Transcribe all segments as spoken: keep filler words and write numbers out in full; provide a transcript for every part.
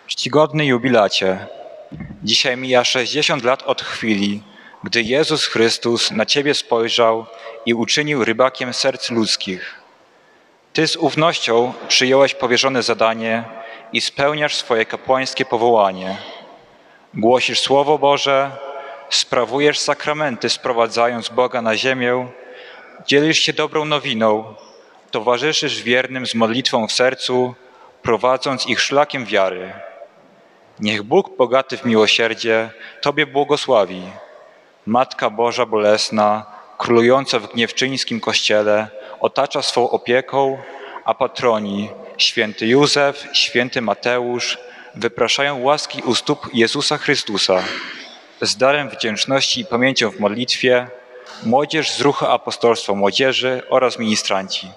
Czcigodny jubilacie, dzisiaj mija sześćdziesiąt lat od chwili, gdy Jezus Chrystus na Ciebie spojrzał i uczynił rybakiem serc ludzkich. Ty z ufnością przyjąłeś powierzone zadanie i spełniasz swoje kapłańskie powołanie. Głosisz Słowo Boże, sprawujesz sakramenty, sprowadzając Boga na ziemię, dzielisz się dobrą nowiną, towarzyszysz wiernym z modlitwą w sercu, prowadząc ich szlakiem wiary. Niech Bóg bogaty w miłosierdzie Tobie błogosławi. Matka Boża Bolesna, królująca w gniewczyńskim kościele, otacza swą opieką, a patroni święty Józef, święty Mateusz wypraszają łaski u stóp Jezusa Chrystusa. Z darem wdzięczności i pamięcią w modlitwie młodzież z ruchu apostolstwa młodzieży oraz ministranci.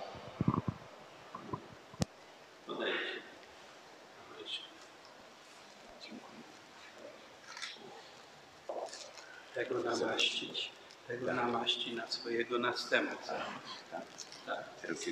Tego namaścić, tego namaści na swojego następcę. Tak, tak.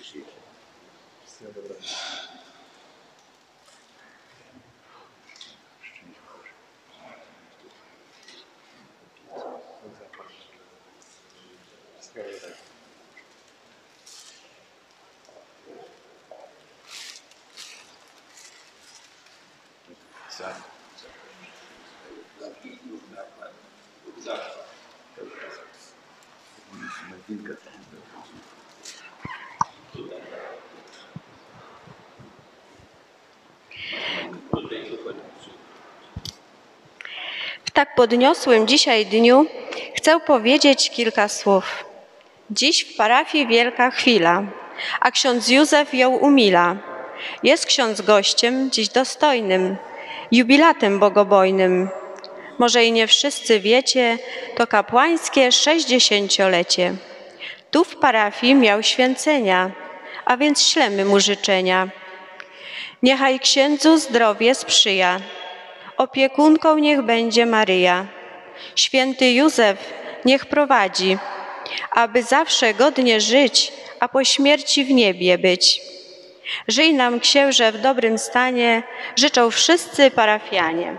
W tak podniosłym dzisiaj dniu chcę powiedzieć kilka słów. Dziś w parafii wielka chwila, a ksiądz Józef ją umila. Jest ksiądz gościem dziś dostojnym, jubilatem bogobojnym. Może i nie wszyscy wiecie, to kapłańskie sześćdziesięciolecie. Tu w parafii miał święcenia, a więc ślemy mu życzenia. Niechaj księdzu zdrowie sprzyja, opiekunką niech będzie Maryja. Święty Józef niech prowadzi, aby zawsze godnie żyć, a po śmierci w niebie być. Żyj nam, księże, w dobrym stanie, życzą wszyscy parafianie.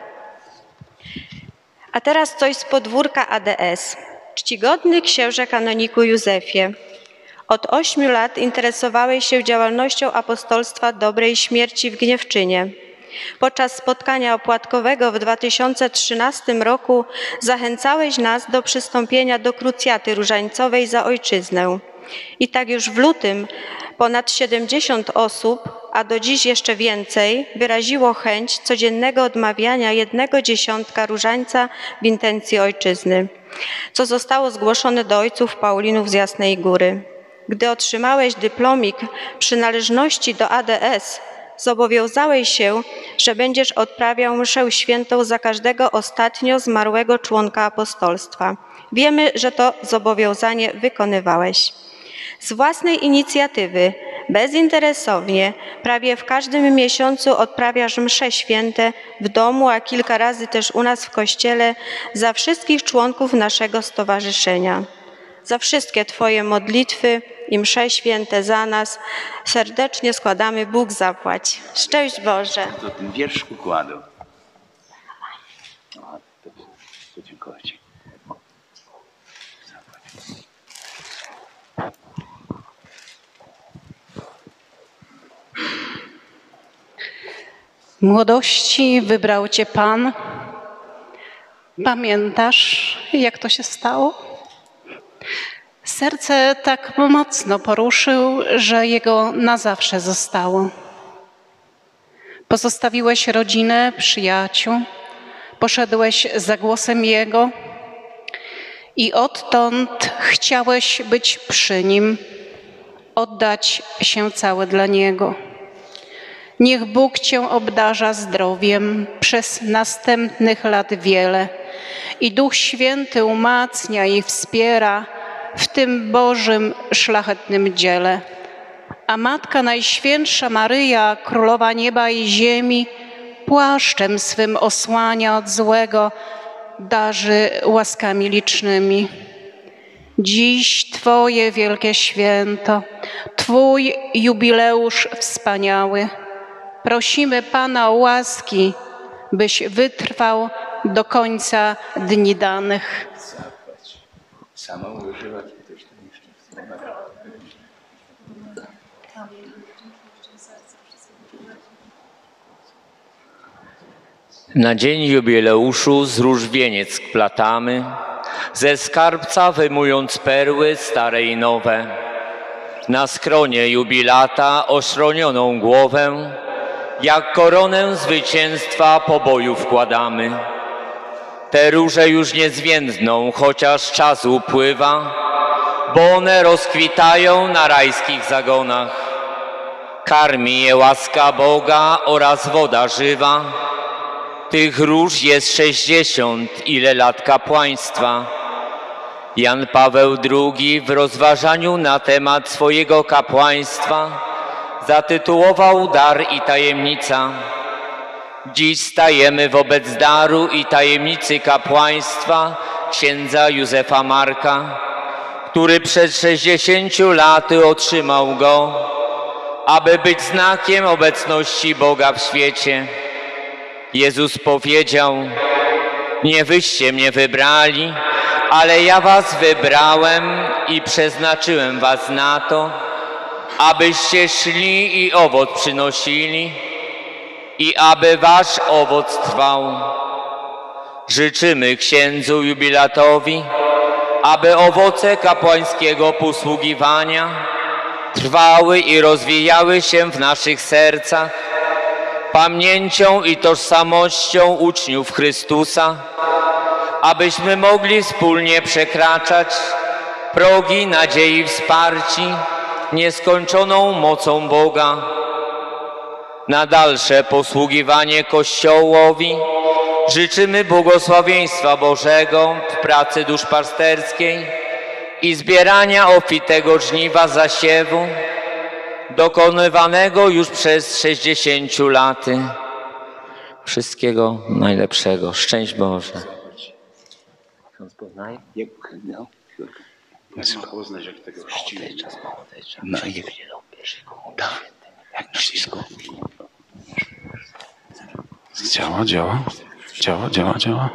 A teraz coś z podwórka A D S. Czcigodny księże kanoniku Józefie, od ośmiu lat interesowałeś się działalnością apostolstwa Dobrej Śmierci w Gniewczynie. Podczas spotkania opłatkowego w dwa tysiące trzynastym roku zachęcałeś nas do przystąpienia do krucjaty różańcowej za ojczyznę. I tak już w lutym ponad siedemdziesiąt osób, a do dziś jeszcze więcej, wyraziło chęć codziennego odmawiania jednego dziesiątka różańca w intencji ojczyzny, co zostało zgłoszone do ojców Paulinów z Jasnej Góry. Gdy otrzymałeś dyplomik przynależności do A D S, zobowiązałeś się, że będziesz odprawiał mszę świętą za każdego ostatnio zmarłego członka apostolstwa. Wiemy, że to zobowiązanie wykonywałeś. Z własnej inicjatywy, bezinteresownie, prawie w każdym miesiącu odprawiasz msze święte w domu, a kilka razy też u nas w kościele za wszystkich członków naszego stowarzyszenia. Za wszystkie Twoje modlitwy i msze święte za nas serdecznie składamy Bóg zapłać. Szczęść Boże. To ten wiersz układu. O, to, to dziękuję Ci. W młodości wybrał Cię Pan. Pamiętasz, jak to się stało? Serce tak mocno poruszył, że jego na zawsze zostało. Pozostawiłeś rodzinę, przyjaciół, poszedłeś za głosem Jego i odtąd chciałeś być przy Nim, oddać się całe dla Niego. Niech Bóg Cię obdarza zdrowiem przez następnych lat wiele i Duch Święty umacnia i wspiera w tym Bożym szlachetnym dziele. A Matka Najświętsza Maryja, Królowa Nieba i Ziemi, płaszczem swym osłania od złego, darzy łaskami licznymi. Dziś Twoje wielkie święto, Twój jubileusz wspaniały. Prosimy Pana o łaski, byś wytrwał do końca dni danych. Sama używa też to jeszcze Na dzień jubileuszu zróż wieniec platamy, ze skarbca wyjmując perły stare i nowe. Na skronie jubilata ośronioną głowę, jak koronę zwycięstwa poboju wkładamy. Te róże już nie zwiędną, chociaż czas upływa, bo one rozkwitają na rajskich zagonach. Karmi je łaska Boga oraz woda żywa. Tych róż jest sześćdziesiąt, ile lat kapłaństwa. Jan Paweł drugi w rozważaniu na temat swojego kapłaństwa zatytułował Dar i tajemnica. Dziś stajemy wobec daru i tajemnicy kapłaństwa księdza Józefa Marka, który przed sześćdziesięciu laty otrzymał go, aby być znakiem obecności Boga w świecie. Jezus powiedział: nie wyście mnie wybrali, ale ja was wybrałem i przeznaczyłem was na to, abyście szli i owoc przynosili i aby wasz owoc trwał. Życzymy księdzu jubilatowi, aby owoce kapłańskiego posługiwania trwały i rozwijały się w naszych sercach pamięcią i tożsamością uczniów Chrystusa, abyśmy mogli wspólnie przekraczać progi nadziei wsparci nieskończoną mocą Boga. Na dalsze posługiwanie Kościołowi życzymy błogosławieństwa Bożego w pracy duszpasterskiej i zbierania obfitego żniwa zasiewu dokonywanego już przez sześćdziesięciu laty. Wszystkiego najlepszego. Szczęść Boże. Ksiądz poznaje? Jak, no, jak poznać, jak tego chrzcili. No i jak tak, jak wszystko. Działa, działa, działa, działa, działa.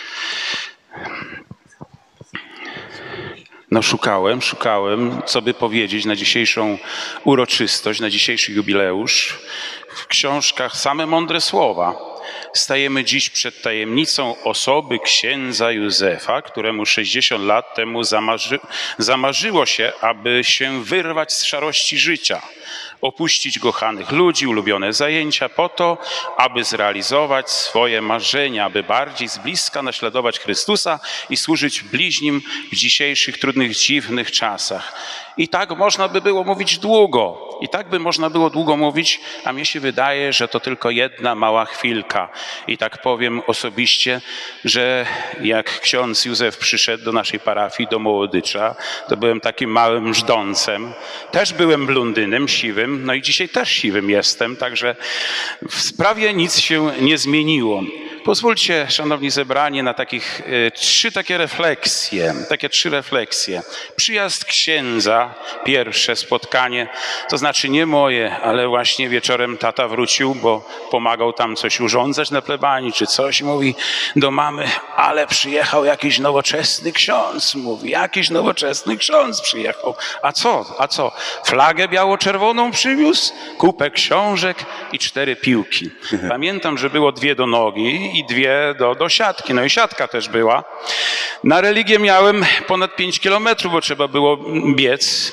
No szukałem, szukałem, co by powiedzieć na dzisiejszą uroczystość, na dzisiejszy jubileusz. W książkach same mądre słowa. Stajemy dziś przed tajemnicą osoby księdza Józefa, któremu sześćdziesiąt lat temu zamarzy, zamarzyło się, aby się wyrwać z szarości życia, opuścić kochanych ludzi, ulubione zajęcia po to, aby zrealizować swoje marzenia, aby bardziej z bliska naśladować Chrystusa i służyć bliźnim w dzisiejszych trudnych, dziwnych czasach. I tak można by było mówić długo, i tak by można było długo mówić, a mnie się wydaje, że to tylko jedna mała chwilka. I tak powiem osobiście, że jak ksiądz Józef przyszedł do naszej parafii, do Mołodycza, to byłem takim małym żdącem. Też byłem blondynem, siwym, no i dzisiaj też siwym jestem, także w sprawie nic się nie zmieniło. Pozwólcie, szanowni zebrani, na takich y, trzy takie refleksje, takie trzy refleksje. Przyjazd księdza, pierwsze spotkanie, to znaczy nie moje, ale właśnie wieczorem tata wrócił, bo pomagał tam coś urządzać na plebanii, czy coś, mówi do mamy, ale przyjechał jakiś nowoczesny ksiądz, mówi, jakiś nowoczesny ksiądz przyjechał. A co, a co? Flagę biało-czerwoną przywiózł, kupę książek i cztery piłki. Pamiętam, że było dwie do nogi i dwie do, do siatki. No i siatka też była. Na religię miałem ponad pięć kilometrów, bo trzeba było biec,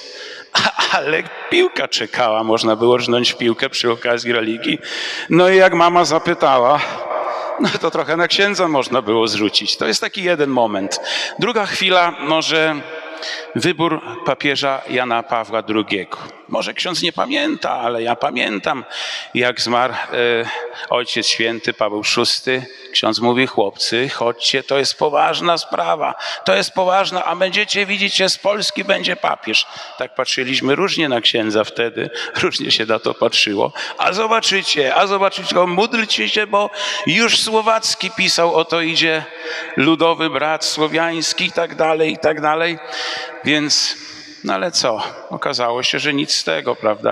ale piłka czekała. Można było rżnąć piłkę przy okazji religii. No i jak mama zapytała, no to trochę na księdza można było zrzucić. To jest taki jeden moment. Druga chwila, może wybór papieża Jana Pawła drugiego. Może ksiądz nie pamięta, ale ja pamiętam, jak zmarł e, ojciec święty Paweł szósty. Ksiądz mówi, chłopcy, chodźcie, to jest poważna sprawa, to jest poważna, a będziecie widzieć, że z Polski będzie papież. Tak patrzyliśmy różnie na księdza wtedy, różnie się na to patrzyło. A zobaczycie, a zobaczycie, módlcie się, bo już Słowacki pisał, oto idzie ludowy brat słowiański i tak dalej, i tak dalej. Więc, no ale co? Okazało się, że nic z tego, prawda?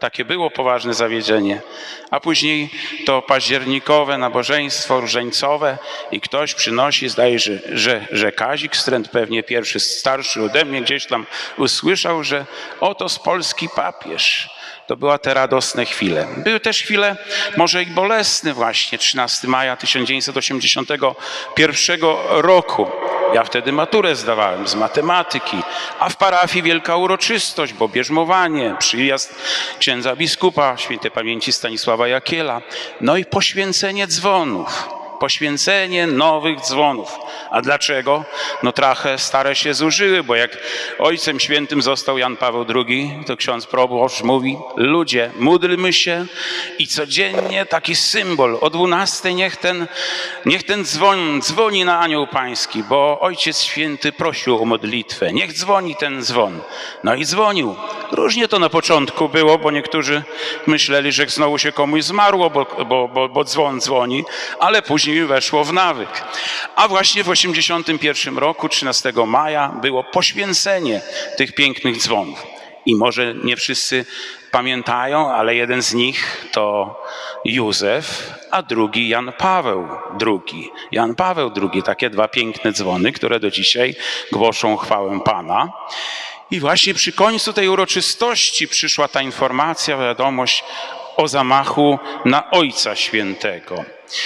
takie było poważne zawiedzenie. A później to październikowe nabożeństwo różańcowe i ktoś przynosi, zdaje się, że, że, że Kazik Stręt, pewnie pierwszy, starszy ode mnie, gdzieś tam usłyszał, że oto z Polski papież. To były te radosne chwile. Były też chwile może i bolesne właśnie, trzynastego maja tysiąc dziewięćset osiemdziesiątego pierwszego roku. Ja wtedy maturę zdawałem z matematyki, a w parafii wielka uroczystość, bo bierzmowanie, przyjazd księdza biskupa świętej pamięci Stanisława Jakiela, no i poświęcenie dzwonów. Poświęcenie nowych dzwonów. A dlaczego? No trochę stare się zużyły, bo jak Ojcem Świętym został Jan Paweł drugi, to ksiądz proboszcz mówi: ludzie, módlmy się i codziennie taki symbol. O dwunastej niech ten, niech ten dzwon dzwoni na anioł pański, bo Ojciec Święty prosił o modlitwę. Niech dzwoni ten dzwon. No i dzwonił. Różnie to na początku było, bo niektórzy myśleli, że znowu się komuś zmarło, bo, bo, bo, bo dzwon dzwoni, ale później weszło w nawyk. A właśnie w osiemdziesiątym pierwszym roku, trzynastego maja, było poświęcenie tych pięknych dzwonów. I może nie wszyscy pamiętają, ale jeden z nich to Józef, a drugi Jan Paweł drugi. Jan Paweł drugi, takie dwa piękne dzwony, które do dzisiaj głoszą chwałę Pana. I właśnie przy końcu tej uroczystości przyszła ta informacja, wiadomość o zamachu na Ojca Świętego.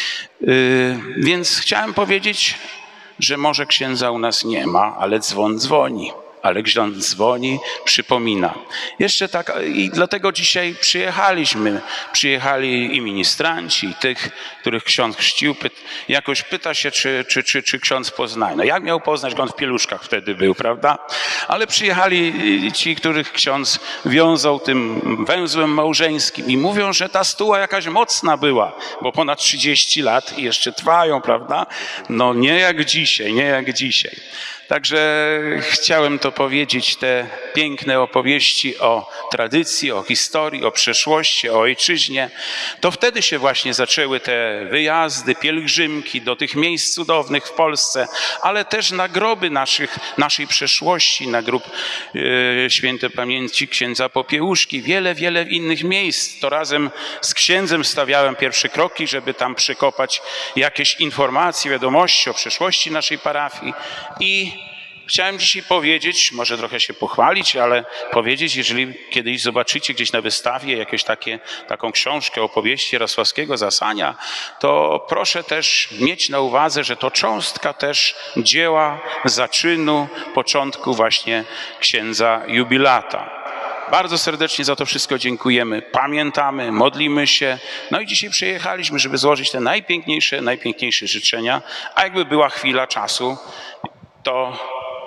Yy, więc chciałem powiedzieć, że może księdza u nas nie ma, ale dzwon dzwoni. Ale ksiądz dzwoni, przypomina. Jeszcze tak, i dlatego dzisiaj przyjechaliśmy. Przyjechali i ministranci, i tych, których ksiądz chrzcił. Py, jakoś pyta się, czy, czy, czy, czy ksiądz poznaje. No jak miał poznać, on w pieluszkach wtedy był, prawda? Ale przyjechali ci, których ksiądz wiązał tym węzłem małżeńskim i mówią, że ta stuła jakaś mocna była, bo ponad trzydzieści lat i jeszcze trwają, prawda? No nie jak dzisiaj, nie jak dzisiaj. Także chciałem to powiedzieć, te piękne opowieści o tradycji, o historii, o przeszłości, o ojczyźnie. To wtedy się właśnie zaczęły te wyjazdy, pielgrzymki do tych miejsc cudownych w Polsce, ale też na groby naszych, naszej przeszłości, na grób e, świętej pamięci księdza Popiełuszki, wiele, wiele innych miejsc. To razem z księdzem stawiałem pierwsze kroki, żeby tam przekopać jakieś informacje, wiadomości o przeszłości naszej parafii. I chciałem dzisiaj powiedzieć, może trochę się pochwalić, ale powiedzieć, jeżeli kiedyś zobaczycie gdzieś na wystawie jakieś takie, taką książkę opowieści Jarosławskiego Zasania, to proszę też mieć na uwadze, że to cząstka też dzieła, zaczynu, początku właśnie księdza jubilata. Bardzo serdecznie za to wszystko dziękujemy, pamiętamy, modlimy się. No i dzisiaj przyjechaliśmy, żeby złożyć te najpiękniejsze, najpiękniejsze życzenia, a jakby była chwila czasu, to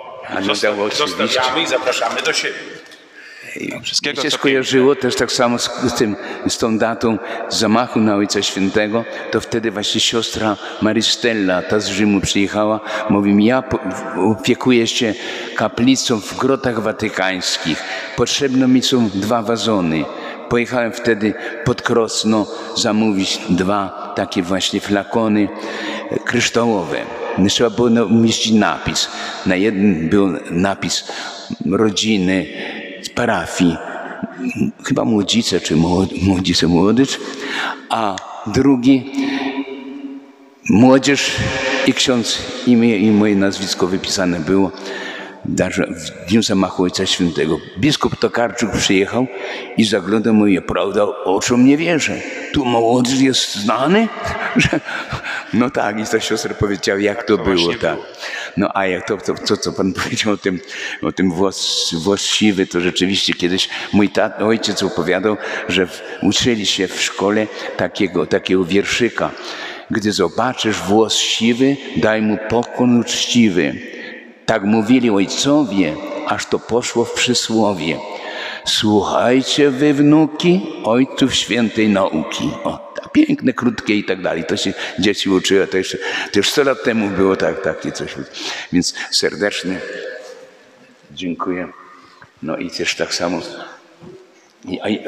zostawiamy i zapraszamy do siebie. Wszystkiego mi się skojarzyło też tak samo z, z, tym, z tą datą zamachu na Ojca Świętego, to wtedy właśnie siostra Marystella, ta z Rzymu przyjechała, mówi mi: ja opiekuję się kaplicą w Grotach Watykańskich, potrzebne mi są dwa wazony. Pojechałem wtedy pod Krosno zamówić dwa takie właśnie flakony kryształowe. Trzeba było umieścić napis. Na jednym był napis rodziny z parafii, chyba Młodzice czy Młodzice Młodycz, a drugi Młodzież i ksiądz, imię i moje nazwisko wypisane było w dniu zamachu Ojca Świętego. Biskup Tokarczuk przyjechał i zaglądał, mówi: prawda, oczom nie wierzę. Tu Młodzież jest znany? No tak, i ta siostra powiedziała, jak to było, tak. No a jak to, to, to co pan powiedział o tym, o tym włos, włos siwy, to rzeczywiście kiedyś mój tat, ojciec opowiadał, że w, uczyli się w szkole takiego, takiego wierszyka. Gdy zobaczysz włos siwy, daj mu pokłon uczciwy. Tak mówili ojcowie, aż to poszło w przysłowie. Słuchajcie wy, wnuki, ojców świętej nauki. O, tak piękne, krótkie i tak dalej. To się dzieci uczyły, to jeszcze, to już sto lat temu było tak, takie coś. Więc serdecznie dziękuję. No i też tak samo. I,